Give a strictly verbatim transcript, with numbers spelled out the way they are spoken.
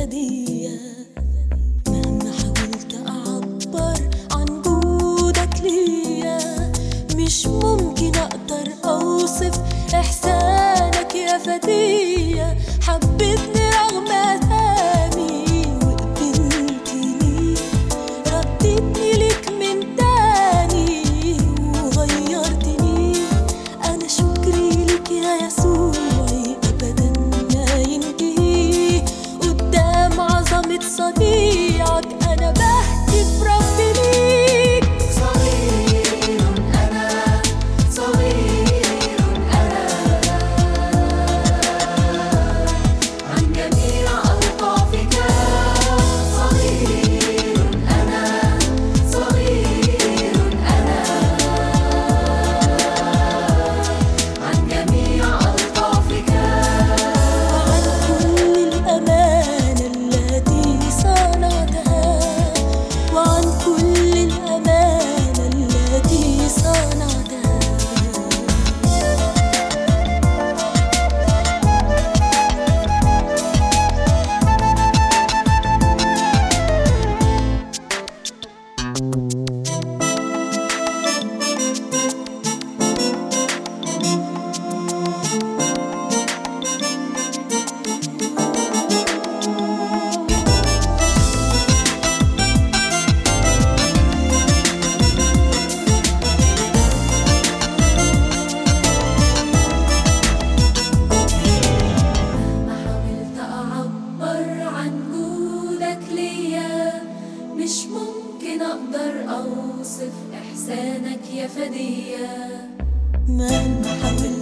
فدية. مهما حاولت أعبر عن جودك ليا مش ممكن أقدر أوصف إحسانك يا فدية. حبيتني رغم آثامي وقبلتني، رديتني ليك من تاني وغيرتني. أنا شكري ليك يا يسوعي أبدا ما ينتهي قدام عظمة صنيعك. أنا بهتف ربي ليك. صغير أنا، صغير أنا عن جميع ألطافك. صغير أنا، صغير أنا عن جميع ألطافك. وعن كل الأمانة التي صنعتها، وعن كل الأمانة التي صنعتها. مهما حاولت أعبر عن جودك ليا مش ممكن أقدر أوصف إحسانك يا فدية. مهما حاولت